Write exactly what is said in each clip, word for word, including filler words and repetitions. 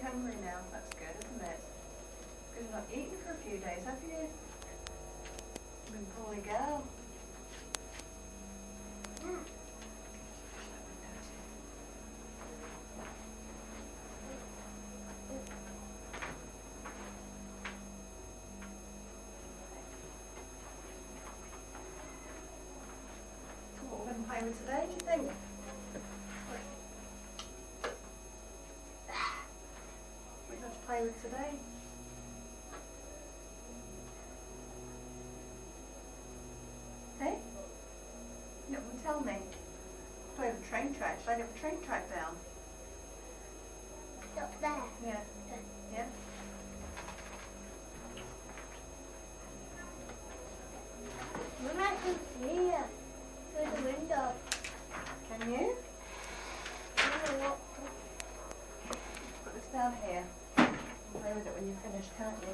hungry now. That's good, isn't it? Because you've not eaten for a few days, have you? You've been poorly girl. Mm. So what we're going to play with today, do you think? What are you going to play with today? Hey? You don't want to tell me? Play the train track. Shall I get the train track down? Up there. Yeah. Yeah? Mum, I can see you through the window. Can you? I don't know what Put this down here. You can play with it when you're finished, can't you?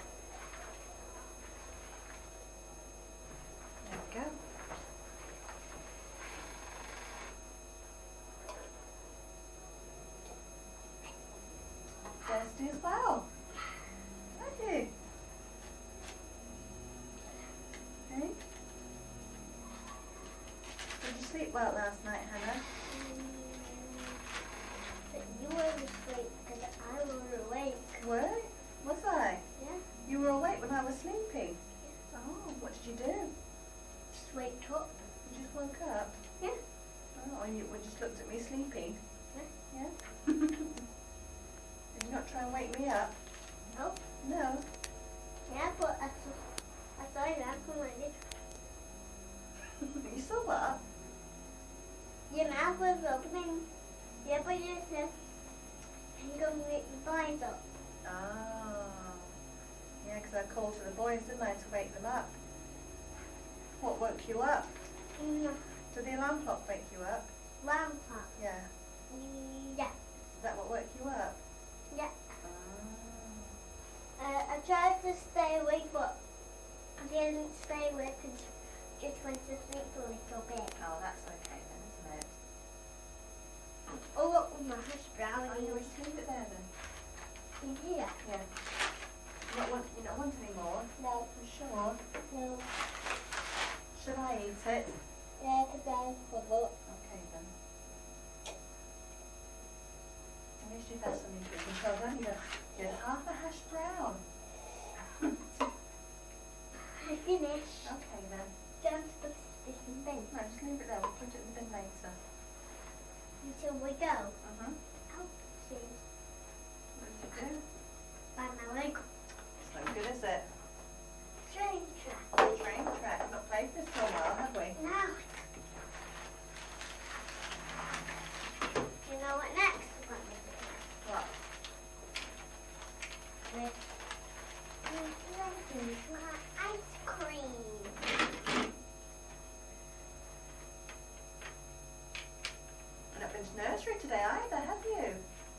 There we go. Thirsty as well. Aren't you? Hey? Did you sleep well last night, Hannah? But you were asleep because I was awake. Were? Was I? Yeah? You were awake when I was sleeping? Oh, what did you do? Just wake up. You just woke up? Yeah. Oh, and you just looked at me sleeping? Yeah. Yeah? Did you not try and wake me up? No. No. Yeah, but I saw, I saw you acting like this. You saw what? Your mouth was opening. Yeah, but you said, you gonna wake the boys up. Oh. Yeah, because I called to the boys, didn't I, to wake them up. What woke you up? No. Did the alarm clock wake you up? Lamp clock. Yeah. Yeah. Is that what woke you up? Yeah. Oh. Uh, I tried to stay awake, but I didn't stay awake and just went to sleep a little bit. Oh, that's okay then, isn't it? Oh, look, my hash brown. Oh, you want to leave it there then? In here? Yeah. You don't want, you don't want any more? No. You sure? No. Should I eat it? Yeah, because I forgot. Okay then. At least you've had something to control, haven't you? You had half a hash brown. I finished. Okay then. Don't put this in the bin No, just leave it there. We'll put it in the bin later. until we go. Uh-huh. Oh, see. What did you do? Find my leg. It's no good, is it? Train track. Train track. We've not played this for a while, have we? Now. You know what next we're going to do? What? With ice cream. You've not been to nursery today either, have you?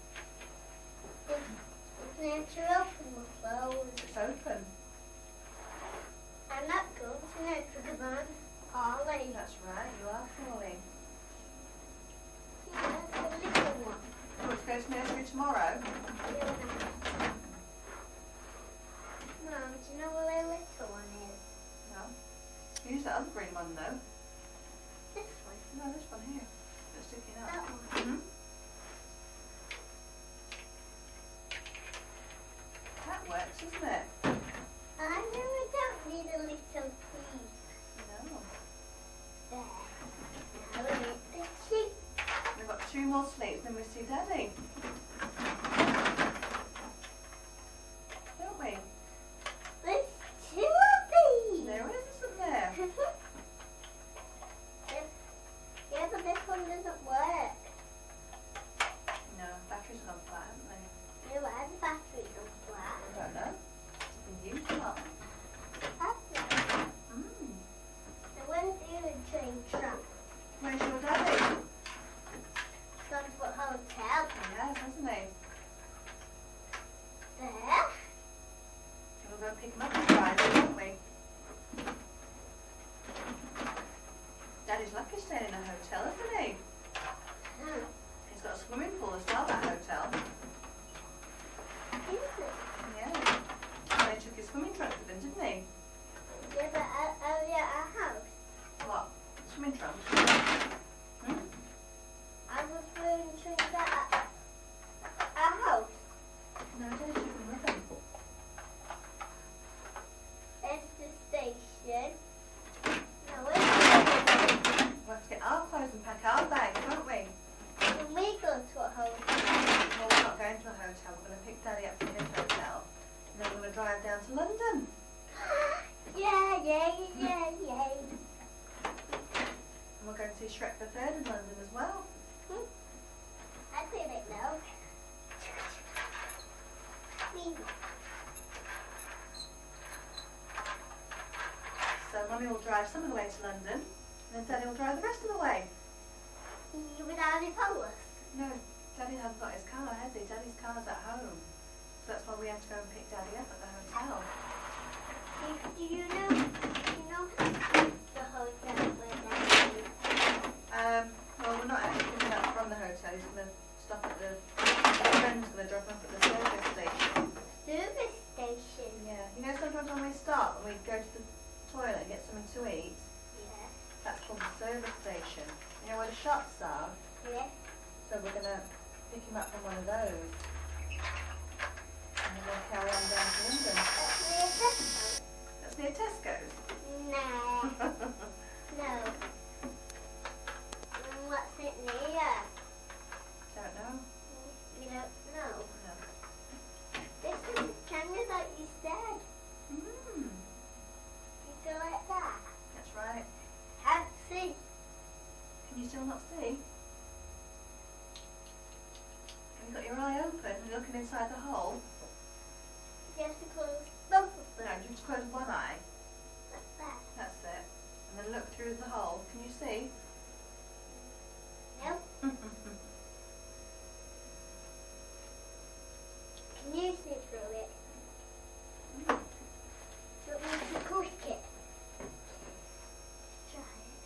It's nature open or closed. It's open. I'm not going to nursery because I'm poorly. That's right, you are falling. Yeah, that's the little one. You want to go to nursery tomorrow? Mum, do you know where the little one is? No. Use that other green one though. This one. No, this one here. That's sticking up. That one. Mm-hmm. That works, doesn't it? I know I don't need a little piece. No. There. Now we need the sheep. We've got two more sleeps, then we see Daddy. Don't we? There's two of these. There is, isn't there? Yeah, but this one doesn't work. No, batteries gone flat, haven't they? Yeah, why the batteries are flat? I don't know. It's been used a lot. That's it. Mm. So where's the other train track? Where's your Daddy? Sunfoot Hotel. He has, hasn't he? There. We'll go pick him up on Friday, won't we? Daddy's lucky staying in a hotel, isn't he? Hmm. He's got a swimming pool as well, that hotel. Mummy will drive some of the way to London, and then Daddy will drive the rest of the way. You would only follow us. No, Daddy hasn't got his car, has he? Daddy's car's at home. So that's why we have to go and pick Daddy up at the hotel. Do you know, do you know the hotel where Daddy is? Um, well, we're not actually picking up from the hotel. He's going to stop at the, his friend's going to drop him off at the service station. Service station? Yeah. You know sometimes when we stop and we go to the toilet and get something to eat, Yeah. that's called the service station. You know where the shops are? Yeah. So we're going to pick him up from one of those. And then we'll carry on down to London. That's near Tesco? That's near Tesco's. No. No. What's it near? Don't know. You don't know? No. This is the camera that you said. Mm, You go like that. that's right. Can't see. Can you still not see? Have you got your eye open and looking inside the hole? You have to close both of No, them. just close one eye. Like that. That's it. And then look through the hole. Can you see? No? Can you see through it? Do you want me to click it? Try it.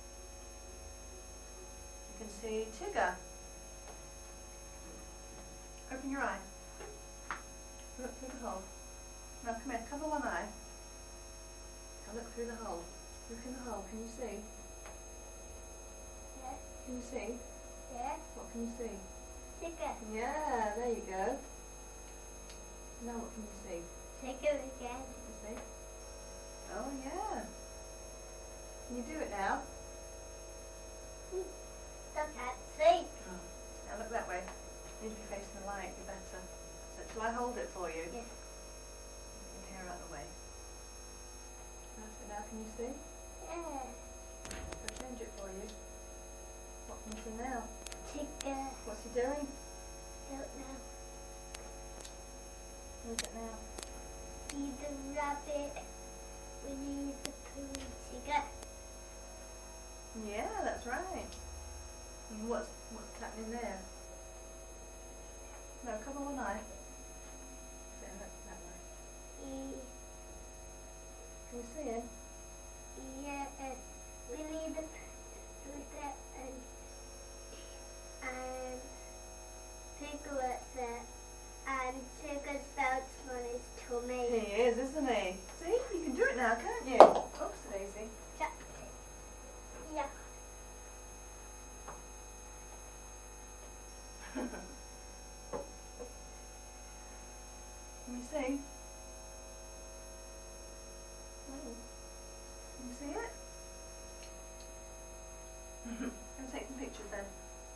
You can see Tigger. Open your eye. Look through the hole. No, come here. Cover one eye. Now look through the hole. Look in the hole. Can you see? Yeah. Can you see? Yeah. What can you see? Ticker. Yeah, there you go. Now what can you see? Ticker again. Can you see? Oh yeah. Can you do it now? I can't see. Now look that way. You need to be facing the light. Be better. So shall I hold it for you? Yeah. Get your hair out of the way. That's it now. Can you see? Yeah. I'll change it for you. What can you see now? Ticker. What's he doing? Don't know. Who's it now? See the rabbit. We need the poo ticker. Yeah, that's right. And what's what's happening there? No, cover one eye. There, that, that way. E. Can you see him? Yeah. And we need the poo ticker and and Piglet's there. And Tigger's bouncing on his tummy. He is, isn't he? See, you can do it now, can't you? Oops, Daisy. Yeah. Can you see? Can you see it? Go take some pictures then.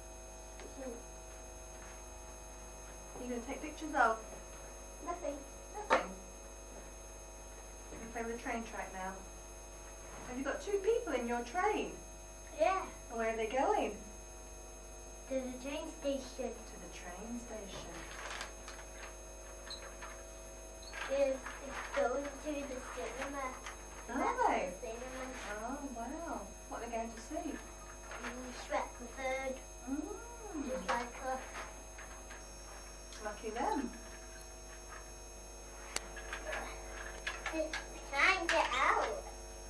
You're going to take pictures of? Nothing. Nothing. You're going to play with the train track now. Have you got two people in your train? Yeah. Where are they going? To the train station. To the train station. It's, it's going to the cinema. Are That's they? The cinema. Oh, wow. What are they going to see? Mm, Shrek the Third. Mm. Just like us. Lucky them. I can't get out.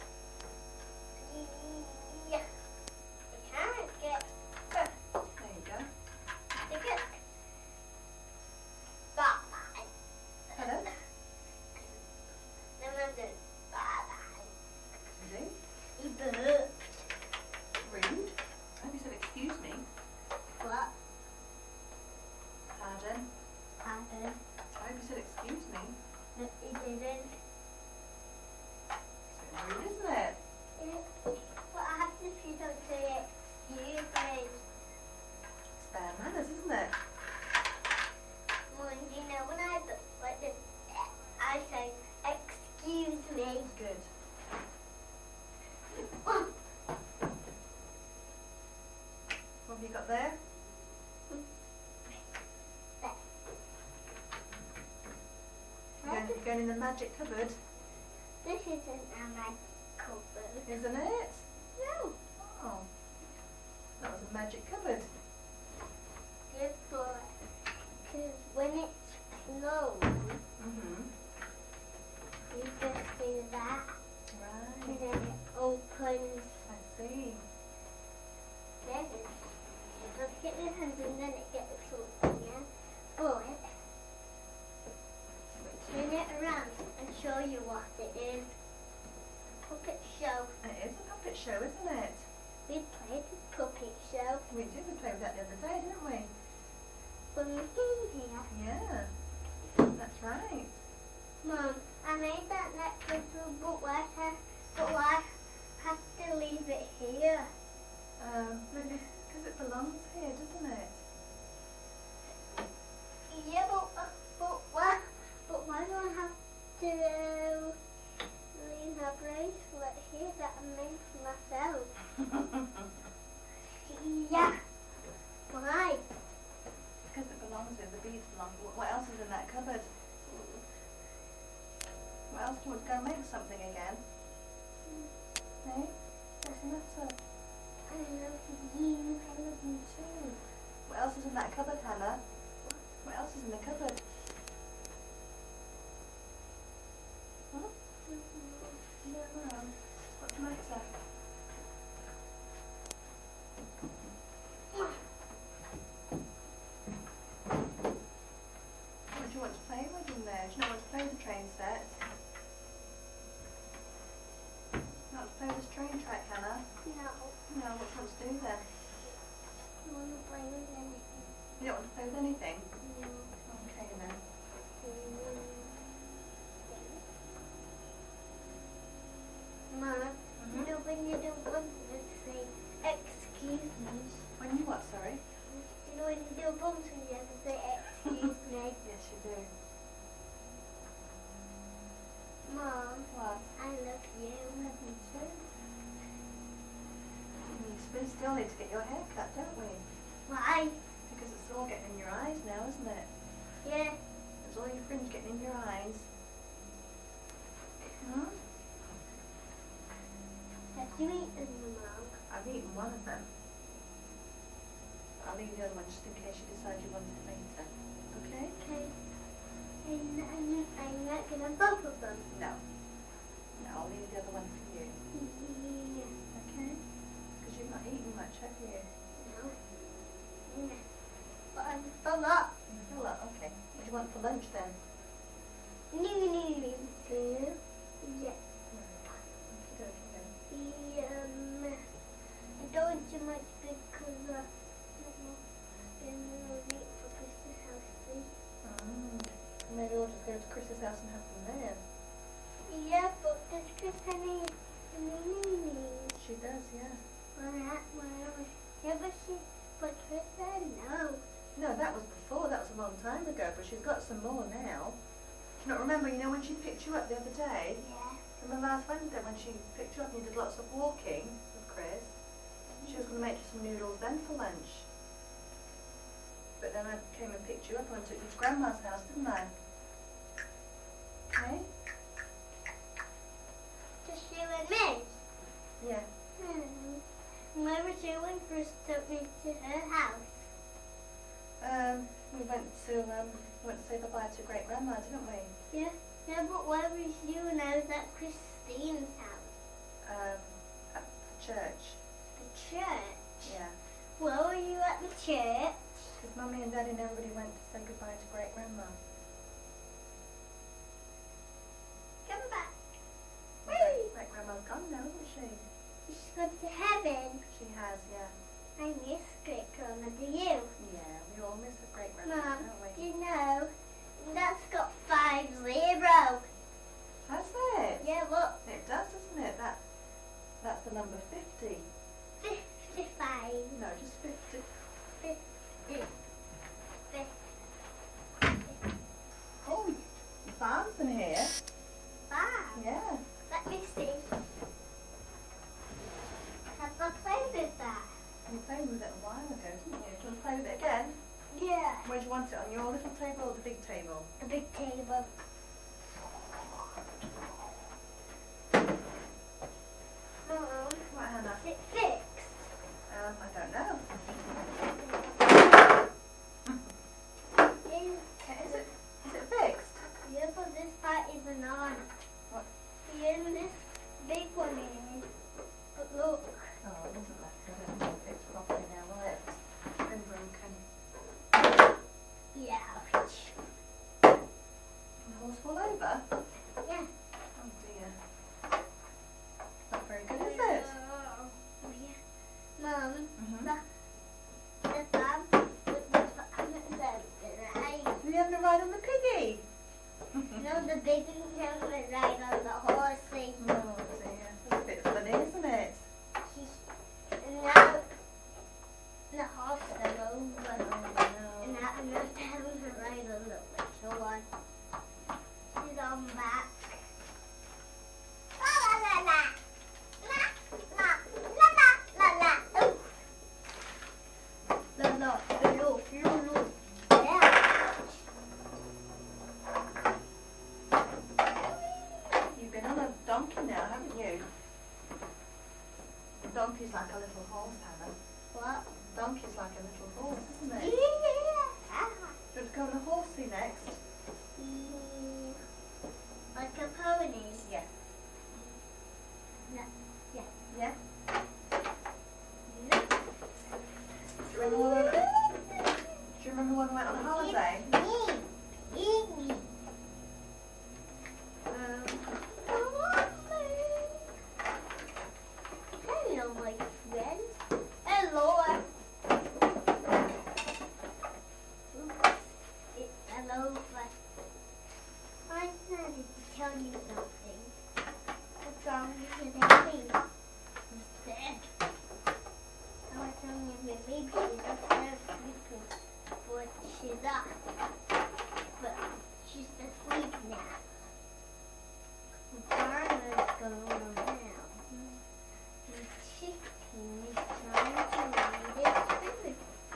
Yeah. I can't get There you go. the good. Bye-bye. Hello. Then I'm going bye-bye. Indeed. You burped. Rude. I hope you said excuse me. What? Pardon. Pardon? I hope you said excuse me. No, you didn't. It's a bit rude, isn't it? What happens if you don't say excuse me? It's bad manners, isn't it? Well, you know, when I do like this, I say excuse me. Good. What have you got there? You're going, you're going in the magic cupboard. This isn't a my cupboard. Isn't it? No. Oh. That was a magic cupboard. Good boy. Because when it's closed, Mm-hmm. you just do that, and Right. then it opens. I see. Then you just get your hands and then it gets open, yeah? But turn it around and show you what it is. Puppet show. It is a puppet show, isn't it? We played the puppet show We did. We played with that the other day, didn't we? when we came here. Yeah. That's right. Mum, I made that necklace, but why have, but why have to leave it here? Um, because it belongs here, doesn't it? Yeah, but, uh, but why, but why do I have to uh, leave a bracelet here that I made for myself? Yeah. Why? Because it belongs here. The beads belong. What what else is in that cupboard? What else do you want to go and make something again? Hey? What's the matter? I love you. I love you too. What else is in that cupboard, Hannah? What else is in the cupboard? Huh? No, no. What's the matter? What do you want to play with in there? Do you not want to play with the train set? Not to play with this train track, Hannah? No, No, what do you want to do then? I want to play with anything. You don't want to play with anything? No. Okay then. Mom, Mhm. you know when you don't want to say excuse me. When you what, sorry? You know when you do bumps when you have to say excuse me. Yes, you do. Mom, What? I love you. Me too. We still need to get your hair cut, don't we? Why? Because it's all getting in your eyes now, isn't it? Yeah. It's all your fringe getting in your eyes. Hmm? Have you eaten them, Mom? I've eaten one of them. I'll leave the other one just in case you decide you want it later. Okay? Okay. And I'm, I'm not going to both of them. No. No, I'll leave the other one for you. Yeah. Okay? Because you've not eaten much, have you? No. Yeah. But I'm full up. You're full up, okay. What do you want for lunch then? New, new, new. Two. Yeah. Okay, okay. The, um, I don't want too much because, uh, I'm going to eat for Christmas house, see? Mm. Maybe we'll just go to Chris's house and have them there. Yeah, but does Chris have any, any meanings? She does, yeah. Alright, well, yeah, but she, but Chris said no. No, that was before. That was a long time ago. But she's got some more now. Do you not remember, you know, when she picked you up the other day? Yeah. Remember last Wednesday when she picked you up and you did lots of walking with Chris? She was going to make you some noodles then for lunch. But then I came and picked you up and I took you to Grandma's house, didn't I? Okay? Just you and me? Yeah. Hmm. Where was you when Chris took me to her house? Um, we went to um, we went to say goodbye to Great Grandma, didn't we? Yeah. Yeah, but where was you when I was at Christine's house? Um, at the church. The church? Yeah. Where were you at the church? Because Mummy and Daddy and everybody went to say goodbye to Great Grandma. Come back. Great, Great Grandma's gone now, isn't she? She's gone to heaven. She has, yeah. I miss Great Grandma, do you? Yeah, we all miss a Great Grandma, Mum, don't do we? you know that's got five zero? Has it? Yeah, look, It does, doesn't it? That that's the number fifty. fifty-five. No, just fifty. Fifty. Oh, your farm's in here. Five. Yeah. Let me see. Have I played with that? You played with it a while ago, didn't you? Do you want to play with it again? Yeah. Where do you want it? On your little table or the big table? The big table. Is it fixed? Um, I don't know. Is, Is it, is it fixed? yeah, but this part isn't on. What? Yeah, this big one is. But look. Oh, it doesn't matter. I don't think it's fixed properly now, will it? It's been broken. Yeah. The horse fall over? Yeah. Oh dear. Not very good, is it? Oh, yeah. Mum, Mm-hmm. the, the farm, the, the, the, the ride. Are you having a ride on the piggy? No, the big one having a ride on the horsey. Oh dear. That's a bit funny, isn't it? And now, the horse fell over. Oh And no. now, and now they're having a ride on the little one. She's on back. La la la la. La la la la la la. Oh. La la la la la. Yeah. You've been on a donkey now, haven't you? A donkey's like a little horse, Hannah. What? A donkey's like a little horse, isn't it? Yeah. Do you want to go on a horsey next? Mm, like a pony. Yes. No. Yeah. Yeah? No. Do you remember when, do you remember when we went on holiday? Me. Me. Um, hello, my friend. Hello. Oops, it's hello, but I wanted to tell you something. What's wrong with your baby? Instead, I was telling you my baby she's upstairs sleeping, but she's up. But she's asleep now. The farmer's going around. The chicken is trying to eat its food.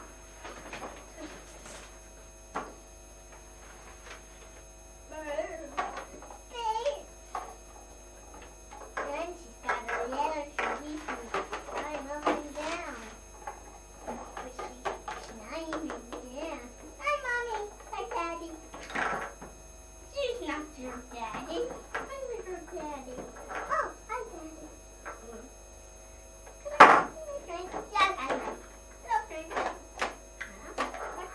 Then she's got a letter she's eating right up and down. But she's not even there. Hi, Mommy. Hi, Daddy. She's not your daddy. I'm your daddy. Oh, hi, Daddy. Come on. Come here, friend. Yeah, I know. Hello, friend. Huh?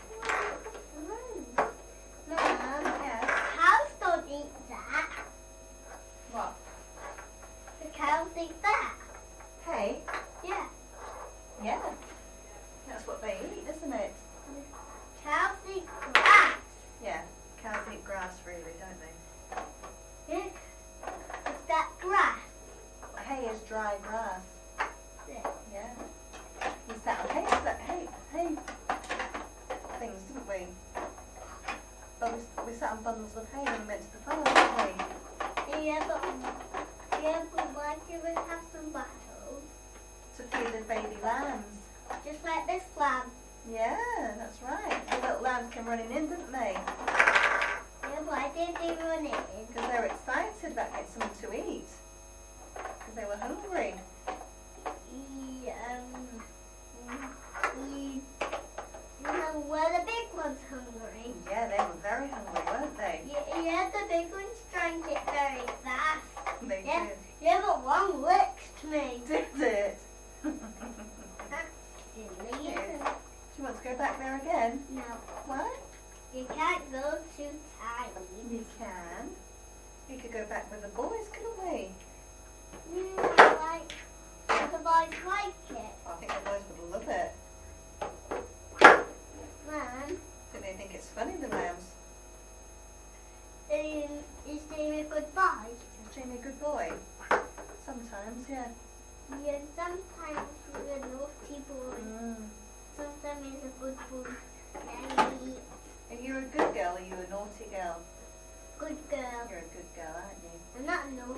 Mom, Yes. cows don't eat that. What? The cows eat that. Hay? Yeah. Yeah. That's what they eat, isn't it? Cows eat grass. Yeah. Cows eat grass, really, don't they? Yeah. Is that grass? Hay is dry grass. Yeah. Yeah. We sat on hay, that hay, hay things, didn't we? But we, we sat on bundles of hay when we went to the farm, didn't we? Yeah, but yeah, but why do we have some bottles? To feed the baby lambs. Just like this lamb. Yeah, that's right. The little lambs came running in, didn't they? Yeah, why did they run it in? Because they were excited about getting something to eat. Because they were hungry. Yeah, um, you, you know, were the big ones hungry? Yeah, they were very hungry, weren't they? Yeah, yeah, the big ones drank it very fast. They Yeah, did. yeah, but one licked me. Did it? That's silly, Yes. isn't it? Do you want to go back there again? No, What? you can't go too tight. You can. We could go back with the boys, couldn't we? Mm, like, the boys like it. I think the boys would love it. Man, Don't they think it's funny, the lambs? then is there a goodbye? Is Jamie a good boy? Sometimes, yeah. Yeah, sometimes he's a naughty boy. Mm. Sometimes he's a good boy. And he's Are you a good girl or are you a naughty girl? a good girl. You're a good girl, aren't you? I'm not naughty.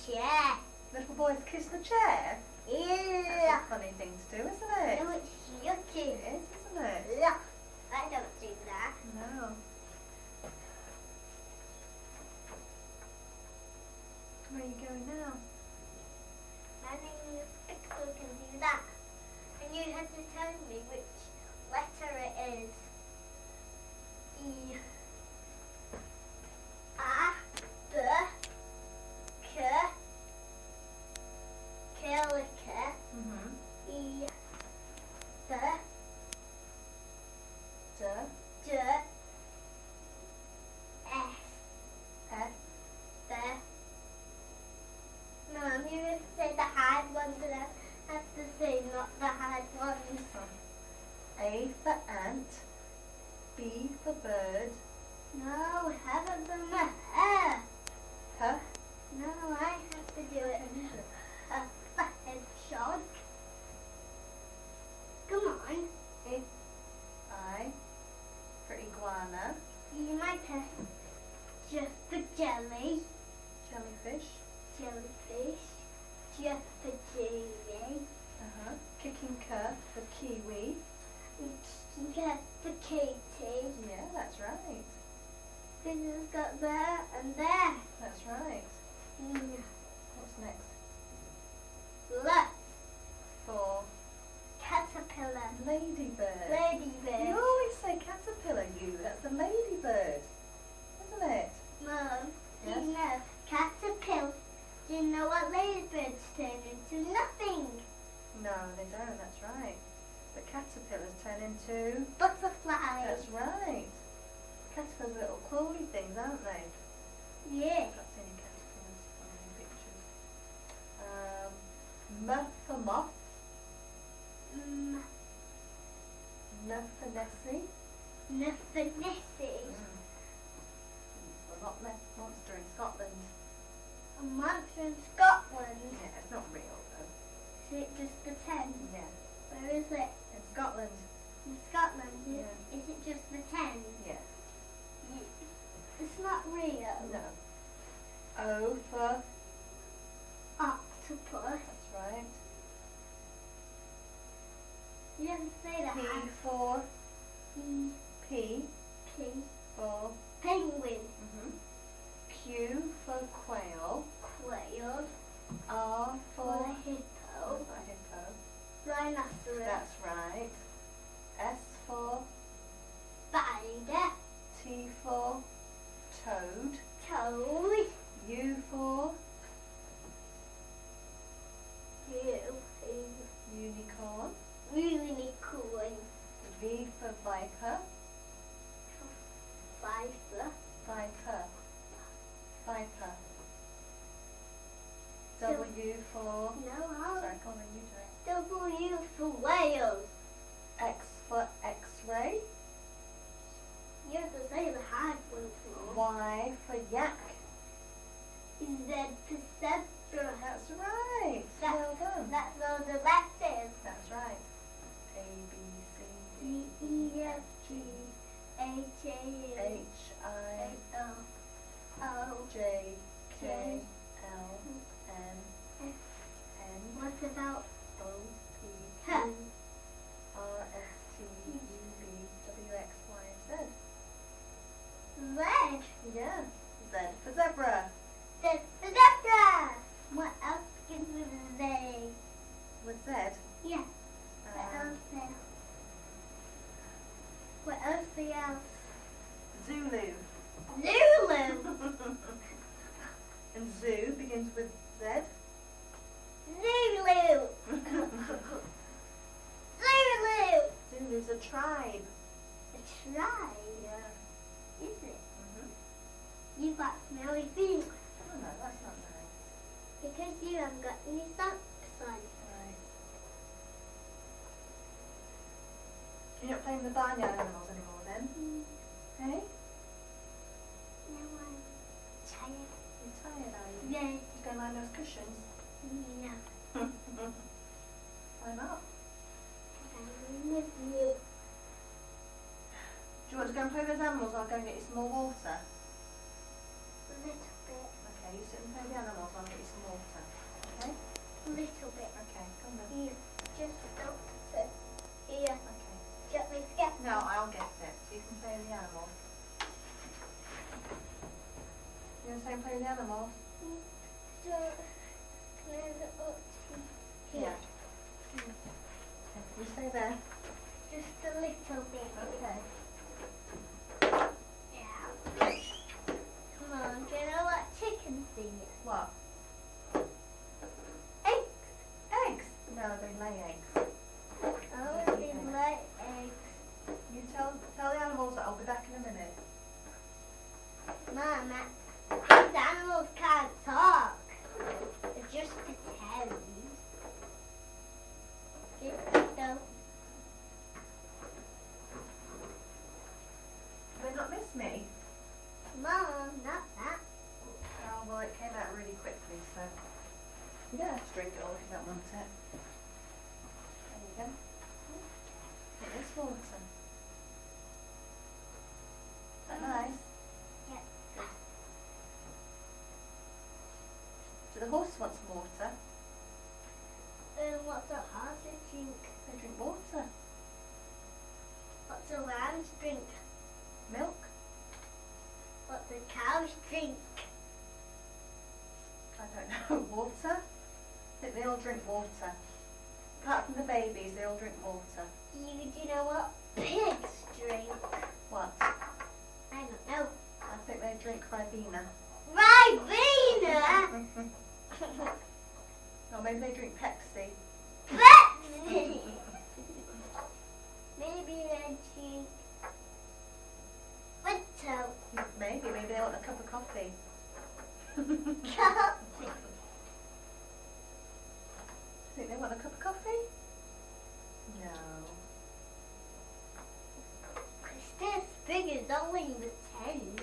chair. Little boys kiss the chair? That's Yeah. a funny thing to do, isn't it? No, it's yucky. It is, isn't it? Yeah. I don't do that. No. Where are you going now? My name is Pixel can do that. And you have to tell me which letter it is. E. A. B. K. Killiker. Mm-hmm. E. B. D. D. S. F. B. Mum, you have to say the hard ones and I have to say not the hard ones. A for ant. B for bird. No, we haven't done the hair. H. No, I have to do it. Uh, the hedgehog. Come on. I. I for iguana. You might have just for jelly, Jellyfish. jellyfish, just for kiwi, Uh-huh. Kicking cur for kiwi. just for Katie. Yeah, that's right. This has got there and there. That's right. Mm. What's next? Look, For caterpillar, ladybird. ladybird. You always say caterpillar, you. That's a ladybird, isn't it? Mum, do Yes? you know caterpillar? Do you know what ladybirds turn into? Nothing. No, they don't. That's right. But caterpillars turn into. Butterflies. That's right. Caterpillars are little crawly things, aren't they? Yeah. I've not seen any caterpillars on any pictures. Um, M for moth. Mm, N for Nessie. Nefanesi. Mm. Well, not me- monster in Scotland. A monster in Scotland. Yeah, it's not real though. Is it just pretend? Yeah, Where is it? in Scotland. In Scotland. Is, Yeah. is it just pretend? Yes. Y- It's not real. No. O for. Octopus. That's right. You have to say that. P for. P. P P. for. Penguin. Mhm. Q for quail. Quail. R Or for. hippo. That's a hippo. Rhinoceros. That's right. S for. Spider. T for. Toad. Toad. U for. U. Unicorn. Unicorn. V for viper. Viper. Viper. Viper. W for. No, I'll Sorry, go on then, you do it. W for whales. X for X-ray. You have to say the hard ones more. Y for yak. Z for zebra. That's right. That- Well done. That's all the letters. That's right. A, B, C, D, D, E, F, G, H, A, H, I, O, O, J, K, J, L, M, F. N, What about O, P, Q, Huh. R, S, T, U, V, W, X, Y, and Z. red? Yeah. Z for zebra. The zebra. What else begins with Z? With Z. Yeah. What Um, else there? What else the else? Zulu. Zulu. And zoo begins with Z. Zulu. Zulu. Zulu's a tribe. A tribe. Yeah. Is it? Mm-hmm. You got smelly feet Oh no, that's not nice. because you haven't got any socks on. Right. You're not playing with the barnyard animals anymore then? Hey? No, I'm tired. You're tired, are you? Yeah. You go and lie on those cushions. No. Climb up. I'm with you. Do you want to go and play with those animals? I'll go and get you some more water. A little bit. Okay. Okay, you sit and play with the animals, I'll get you some water. Okay? A little bit. Okay, come on. You just don't sit here. Okay. Get me scared. No, I'll get it. So you can play with the animals. You want to stay and play with the animals? So, move it up to here. Yeah. Okay, you stay there. Just a little bit. Okay. Yeah. Come on, do you know what chickens eat? What? Eggs. Eggs? No, they lay eggs. Oh, they lay eggs. You tell tell the animals that I'll be back in a minute. Mama, these animals can't talk. They're just pretend. Just go. Do they not miss me? Mom, not that. Oh, well, it came out really quickly, so you don't have to drink it all if you don't want it. There you go. It is water. Is that nice? Yeah. Good. Do the horses want some water? Um, what's the horses drink? They drink water. What's the lambs drink? Milk. What the cows drink? I don't know. Water? I think they all drink water. Apart from the babies, they all drink water. You do you know what pigs drink? What? I don't know. I think they drink Ribena. Ribena? Or maybe they drink Pepsi. Pepsi! Maybe they drink Winter Maybe, maybe they want a cup of coffee. coffee. Think they want a cup of coffee? No. This big is only the tens.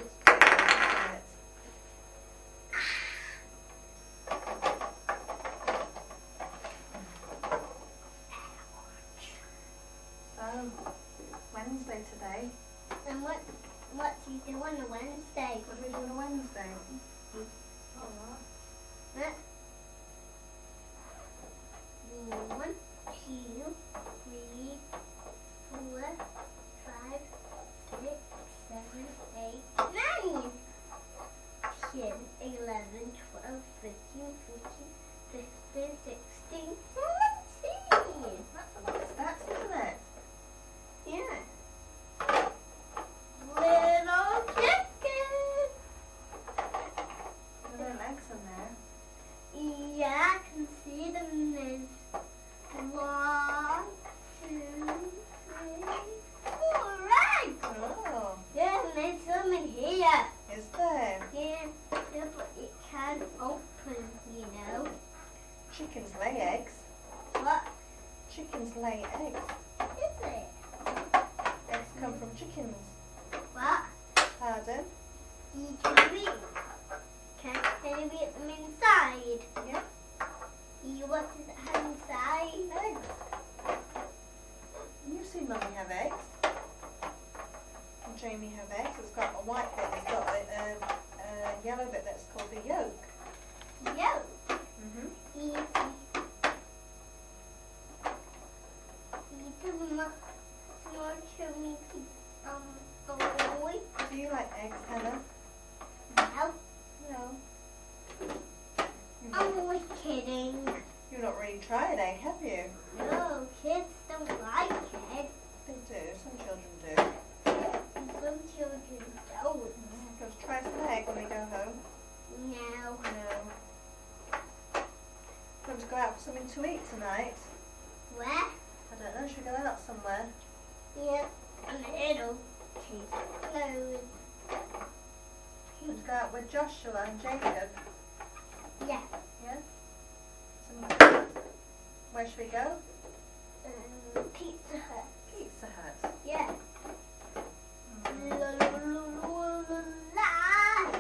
So, Wednesday today. And what what do you do on a Wednesday? What do we do on a Wednesday? What? One, two, three, four, five, six, seven, eight, nine. Ten, eleven, twelve, thirteen, fourteen, fifteen, sixteen, seventeen. That's a lot of stats, isn't it? Yeah. Little chicken. There are legs in there. Yeah, I can see them. There's one, two, three, four eggs. Oh, Yeah, and there's some in here. is there? Yeah, yeah, but it can't open, you know. Chickens lay eggs. What Chickens lay eggs. is it? Eggs come from chickens. What? Pardon? You can read. Can, can you read them inside? Yeah. You what does it have inside? Eggs. You've seen Mummy have eggs. And Jamie have eggs. It's got a white bit. It's got a um, uh, yellow bit that's called the yolk. Yolk. Mhm. Easy. You do not want to me um boy. Do you like eggs, Hannah? No, No. You've not, I'm only kidding. you've not really tried egg, have you? No, kids don't like it. They do. Some children do. And some children don't. Go to try some egg when we go home. No. No. Going to go out for something to eat tonight. Where? I don't know. Should we go out somewhere? Yeah. And it'll taste good. Going to go out with Joshua and Jacob. Yeah. Yeah. Some, where should we go? Um, Pizza Hut. Pizza Hut. Yeah. Mm. La, la, la, la, la, la.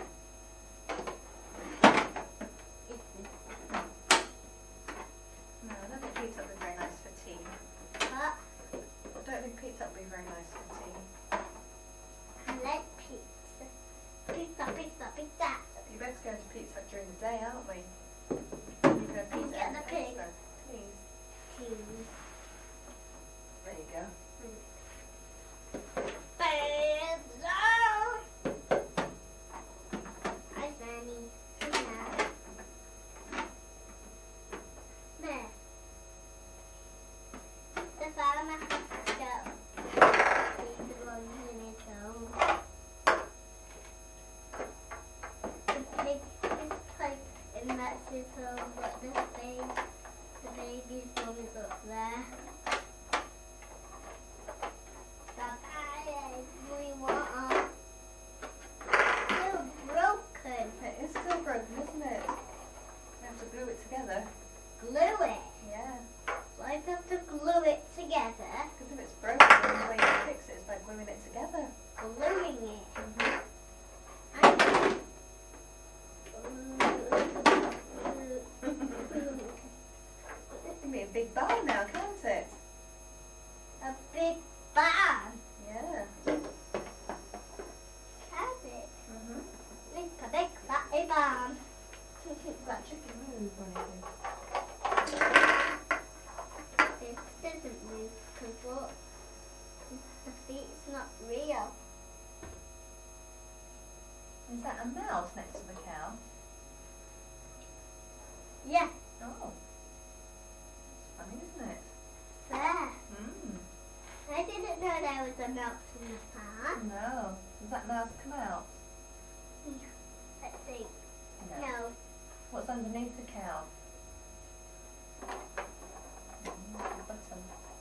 No, I don't think pizza would be very nice for tea. What? I don't think pizza would be very nice for tea. I like pizza. Pizza, pizza, pizza. You better go to Pizza Hut during Is that a mouse next to the cow? Yeah. Oh. It's funny, isn't it? There. Mm. I didn't know there was a mouse in the farm. No. Does that mouse come out? Let's see. No. No. What's underneath the cow? Mm, the button.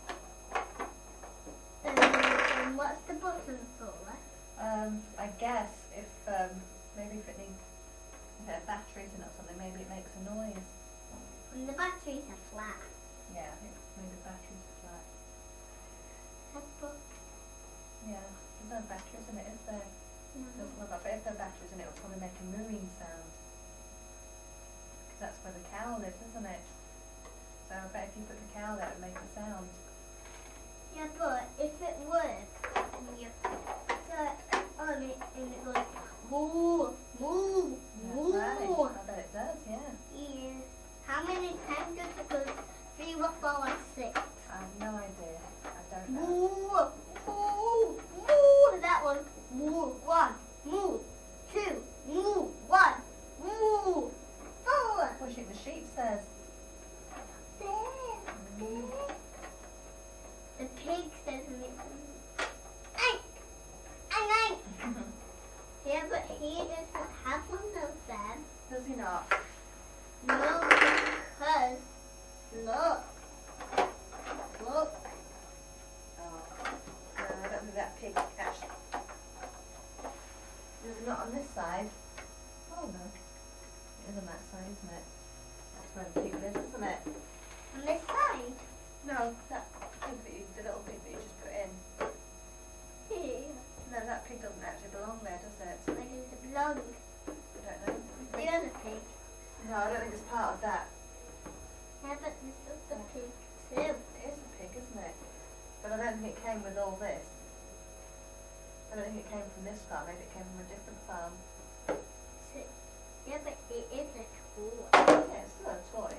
Um, and what's the button for? Um, I guess if, um, maybe if it needs, if there are batteries in it or something, maybe it makes a noise. And the batteries are flat. Yeah, I think maybe the batteries are flat. That book. Yeah, there's no batteries in it, is there? No. Doesn't look like, but if there are batteries in it, it'll probably make a mooing sound. Because that's where the cow lives, isn't it? So I bet if you put the cow there, it would make a sound. Yeah, but if it works and you put it on it and it goes moo, moo, moo. That's right. I bet it does, yeah. Yeah. How many times does it go? Three, four, five, six. I have no idea. I don't know. Moo, moo, moo. That one. Moo, one. Moo, two. Moo, one. Moo, four. What do you think the sheep says? There, there. The pig says Ain't, ain't, ain't. Yeah, but he doesn't have one of them. Does he not? No, because look, look. Oh, no, I don't think that pig actually. Is it not on this side? Oh no. It is on that side, isn't it? That's where the pig lives, isn't it? On this side. No, that pig that you, the little pig that you just put in. Yeah. No, that pig doesn't actually belong there, does it? Where does it belong? I don't know. The other pig. No, I don't think it's part of that. Yeah, but this is the pig too. It is a pig, isn't it? But I don't think it came with all this. I don't think it came from this farm, maybe it came from a different farm. So, yeah, but it is a toy. Yeah, it's still a toy.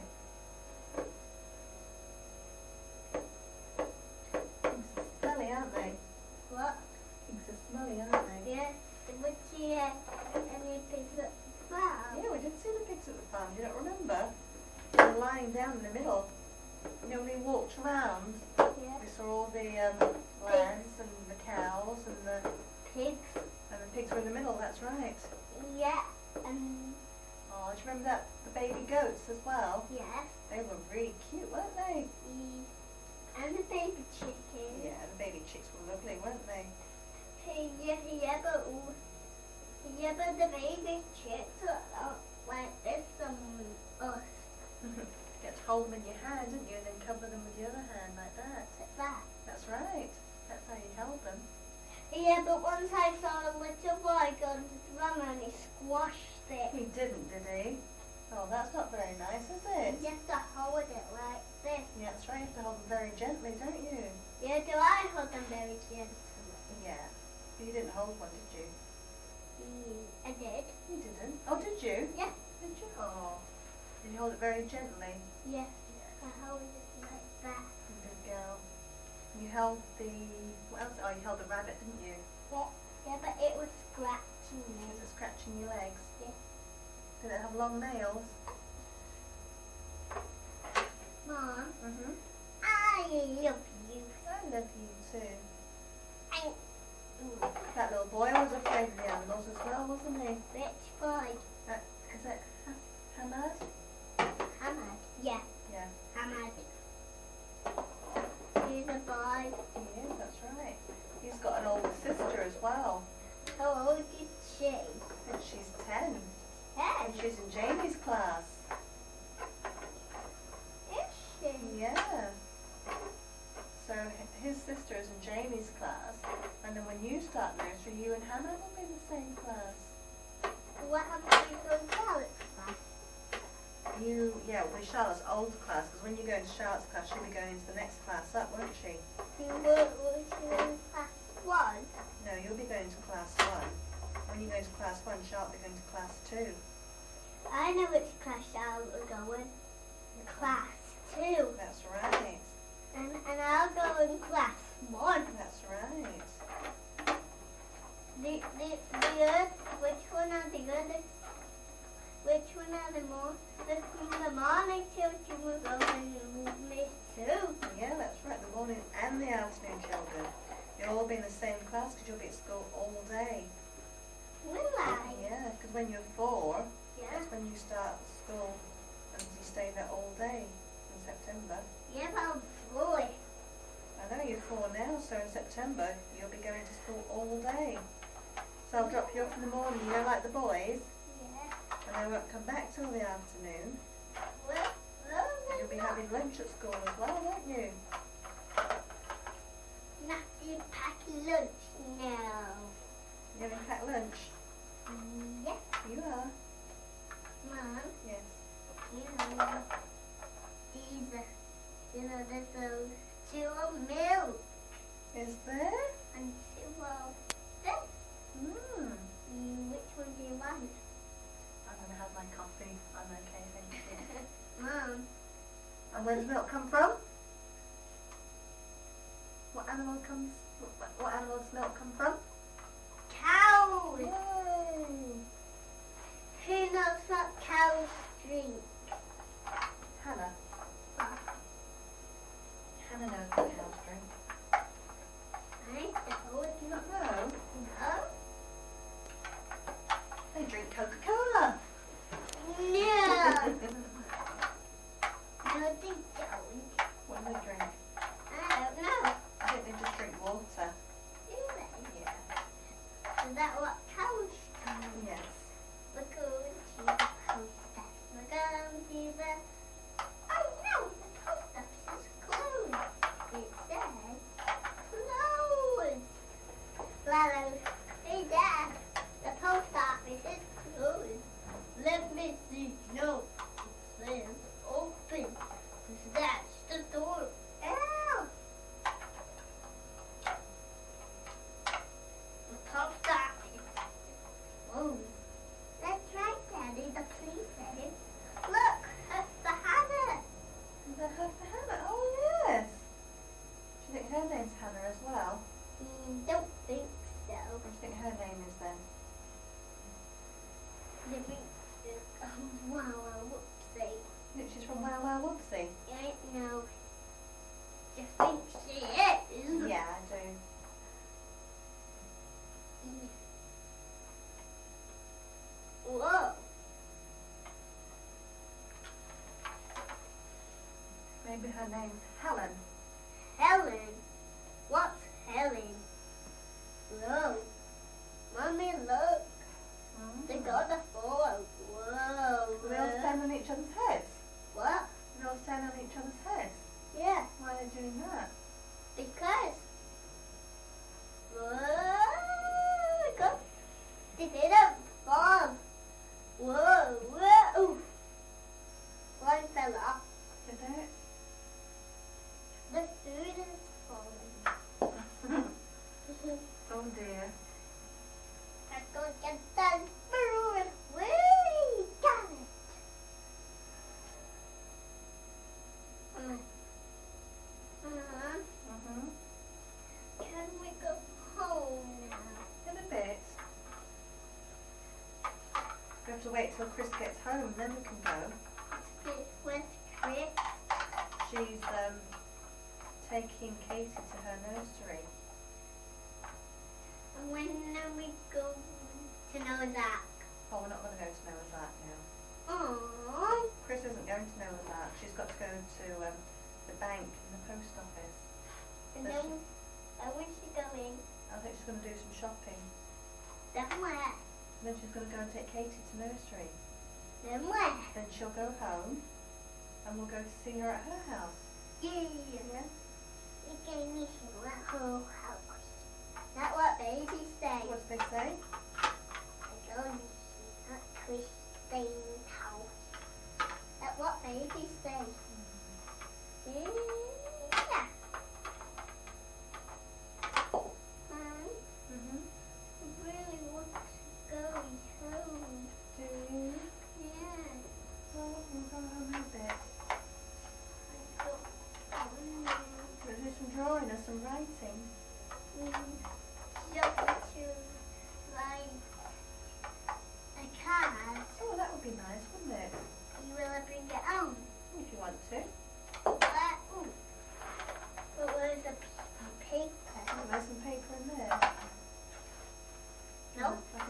Things are smelly, aren't they? What? Things are smelly, aren't they? Yeah. Would you uh, any pigs at the farm? Yeah, we did see the pigs at the farm, do you not remember? They were lying down in the middle. You know, when we walked around, Yeah. we saw all the um, lambs and the cows and the Pigs. and the pigs were in the middle, that's right. Yeah. And Oh, do you remember that the baby goats as well? yes. They were really cute, weren't they? And the baby chicken. Yeah, the baby chicks were lovely, weren't they? Hey, yeah, yeah, but yeah, but the baby chicks are not like this on us. You had to hold them in your hand, didn't you? And then cover them with your other hand like that. Like that. That's right. That's how you held them. Yeah, but once I saw a little boy go to the drum and he squashed it. He didn't, did he? Oh, that's not very nice, is it? You have to hold it like this. Yeah, that's right. You have to hold them very gently, don't you? Yeah, do I hold them very gently? Yeah. But you didn't hold one, did you? Mm, I did. You didn't. Oh, did you? Yeah. Did you? Oh. Did you hold it very gently? Yeah. I hold it like that. Good girl. You held the... What else? Oh, you held the rabbit, didn't you? Yeah. Yeah, but it was scratching me. Was it scratching your legs? Yeah. Did it have long nails? Mom, Mm-hmm. I love you. I love you too. I, That little boy was afraid of the animals as well, wasn't he? which boy? Uh, is it Hamad? Hamad. Yeah, Yeah, Hamad. He's a boy. he is, that's right. He's got an older sister as well. How old is she? And she's ten. Ten. And she's in Jamie's class. Is she? Yeah. So h- his sister is in Jamie's class. And then when you start nursery, you and Hannah will be in the same class. What happened to your Charlotte's class? You, yeah, will be Charlotte's old class, because when you go into Charlotte's class, she'll be going into the next class up, won't she? You were, was she in class one? No, you'll be going to class one. When you go to class one, Charlotte will be going to class two. I know which class Charlotte will go in. Class two. That's right. And, and I'll go in class one. That's right. The, the, the earth which one are the others? Which one are the more? The, the morning children will go and move me too. Yeah, that's right, the morning and the afternoon children. You'll all be in the same class because you'll be at school all day. Will I? Yeah, because when you're four, Yeah. that's when you start school and you stay there all day in September. Yeah, but I'm four. I know you're four now, so in September you'll be going to school all day. So I'll drop you off in the morning, you know, like the boys, Yeah. and they won't come back till the afternoon. Well, well, You'll be having lunch at school as well, won't you? Not to pack lunch now. You're going to pack lunch? Yeah, You are? Mom. Yes. You know, these, uh, you know, there's those two of milk Is there? and two of this. Hmm. Mm, which one do you want? I'm going to have my coffee. I'm okay, thank you. Mom. And where does milk come from? What animal comes, what, what animal does milk come from? Cows. Yay! Who knows what cows drink? Hannah. Hannah knows what cows drink. I suppose Do you not know? no. They drink Coca-Cola. No. No, they don't. What do they drink? I don't know. I think they just drink water. Do they? Yeah. Is that what cows do? Yes. We're going to the post office. We're going to the... Oh no, the post office is closed. It says closed. Well, hey Dad, the post office is closed. Let me see. No, it says open. That's the door. Ow! The post office. Oh, that's right, Daddy. The police said it. Look, that's the Hannah. Is that her for Hannah? Oh, yes. Do you think her name's Hannah as well? Mm, don't think so. What do you think her name is then? The big, uh, wow, wow, whoopsie. You think she's from Wow Wow Whoopsie? I don't know. You think she is? Yeah, I do. Whoa. Maybe her name's Helen. Helen. What's Helen? Whoa. Mommy, look. They got the photo. Whoa. Do they all stand on each other's heads? What? Do they all stand on each other's heads? Yeah, Why are they doing that? because. Whoa. Go. They didn't fall. Whoa. Whoa. One fell off. Did they? The food is falling. Oh dear. Let's go get that food. We got it. Uh, uh-huh. Mm-hmm. Can we go home now? In a bit. We have to wait till Chris gets home, then we can go. This was Chris. She's um, taking Katie to her nursery. And when are we go to know that? Oh, we're not going to go to Noah's Ark now. Aww. Chris isn't going to Noah's Ark. She's got to go to um, the bank and the post office. And Does then, she? and when she going? I think she's going to do some shopping. Then where? And then she's going to go and take Katie to nursery. Then where? Then she'll go home and we'll go to see her at her house. Yeah. Yeah? You gave me some at whole house. That's what babies say. What do they say? I don't see at Christine's house. That's what babies say. Yeah. Mom, Mm-hmm. I really want to go home. Do you? Yeah. Well, we'll go home in a bit. I don't want We'll do some drawing or some writing. to. Jump to fly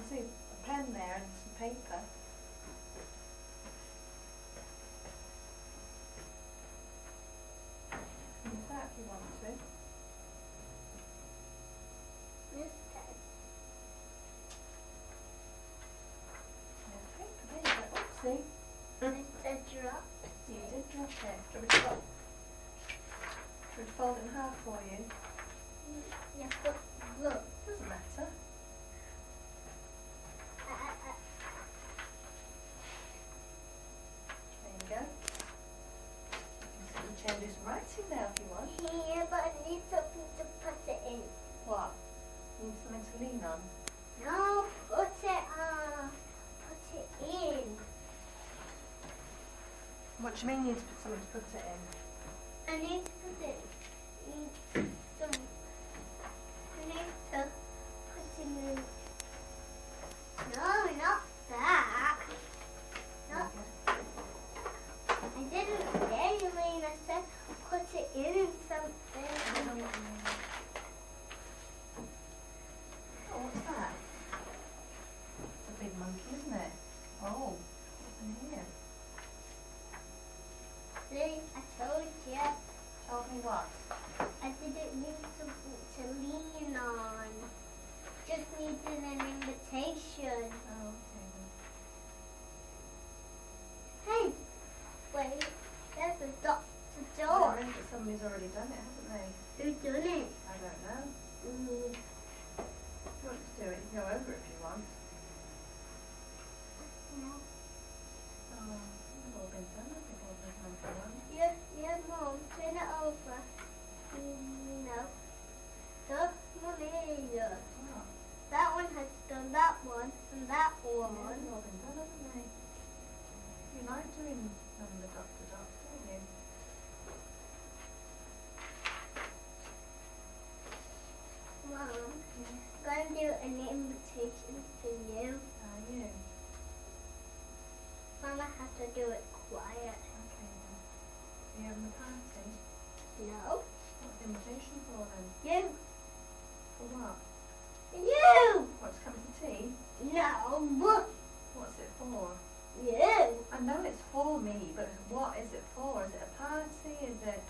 can see a pen there and some paper. Use that if you want to. This pen. There's paper, there you go. Oopsie. It's a drop. You did drop it. Do you want me to fold, do you want me to fold it in half for you? Yeah, but look. Doesn't matter. Uh, uh, uh, There you go. You can change this writing now if you want. here, but I need something to put it in. What? You need something to lean on. No, put it uh, put it in. What do you mean you need to put something to put it in? I need to put it in some. I need to put it in. No, not that. Not. I didn't say you mean. I said put it in I don't something. know what you mean. Oh, what's that? It's a big monkey, isn't it? Oh, what's in here? See, I told you. Tell me what? I didn't need something to lean on. Just needed an invitation. Oh, okay. Hey, wait, there's a Doctor Well, Door. I think that somebody's already done it, haven't they? Who's done it? I don't know. Mm, If you want to do it, you can go over it if you want. no. Oh, it's all been done. I think all been done for one. Yeah, yeah, Mom, turn it over. Mm, no. The money. Oh, That one has done that one and that yeah, one. they've all been done, haven't they? You like doing um, the Doctor Doc, don't you? Mom, Yeah. I'm going to do an invitation for you. Are you? Mama has to do it quiet. Okay then. Are you having a party? No. What's the invitation for then? You. For what? You. What's coming to tea? No. What's it for? You. I know it's for me, but what is it for? Is it a party? Is it...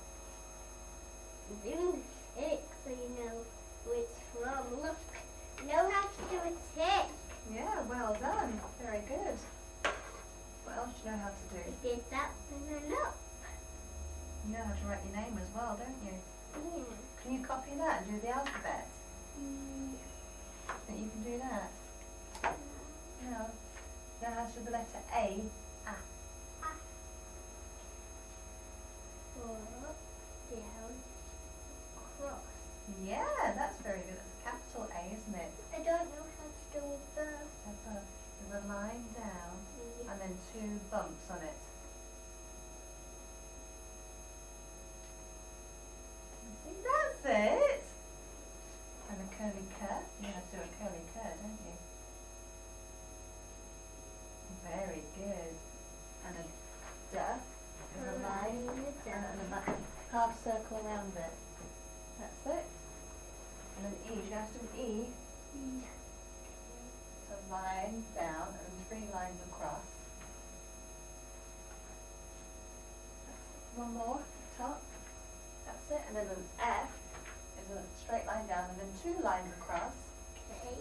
Do the tick so you know who it's from. Look, you know how to do a tick. Yeah, well done. Very good. What else do you know how to do? I did that and I know. You know how to write your name as well, don't you? Yeah. Can you copy that and do the alphabet? Mm, Think you can do that? No. You know how to do the letter A? Ah. up, down, cross. Yeah, that's very good. That's a capital A, isn't it? I don't know how to do the. Have a, there's a line down and then two bumps on it. See, that's it. And a curly cur. You have to do a curly cur, don't you? Very good. And a duh. There's a line and, and a back, half circle around it. That's it. And an E. You have to do an E. So a line down and three lines across. One more, top. That's it. And then an F is a straight line down and then two lines across. Okay.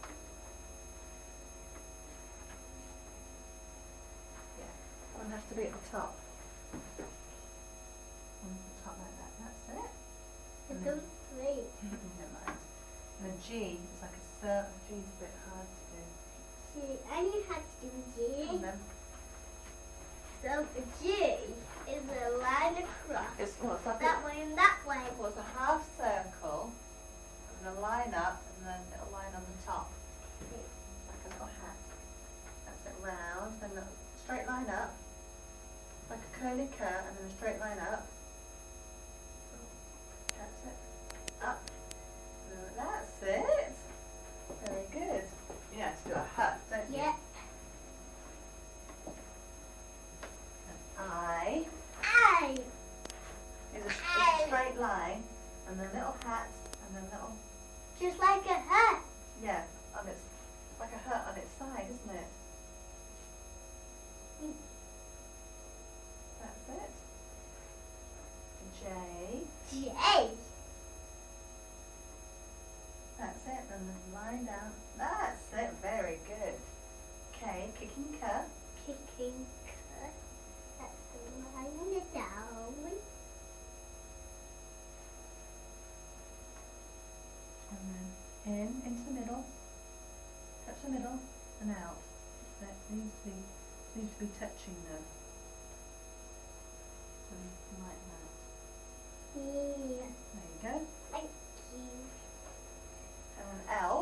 Yeah. One has to be at the top. One at the top like that. That's it. I And done three. Never mind. And a G is like a circle. G is a bit hard to do. See, I knew how to do G. And then So a G is a line across. it's, well, it's like That a, way and that way. well, it's a half circle and then a line up and then a little line on the top. Like a little hat. That's it, round, then a straight line up, like a curly cur, and then a straight line up. That's it. Up. And then that's it. Very good. You have to do a hut, don't you? Yeah. An I I. is a, is a straight line, and then little hat, and then little, Just like a hat. yeah, and it's like the middle and out. That needs to be needs to be touching them. So like that. Yeah. There you go. Thank you. And L.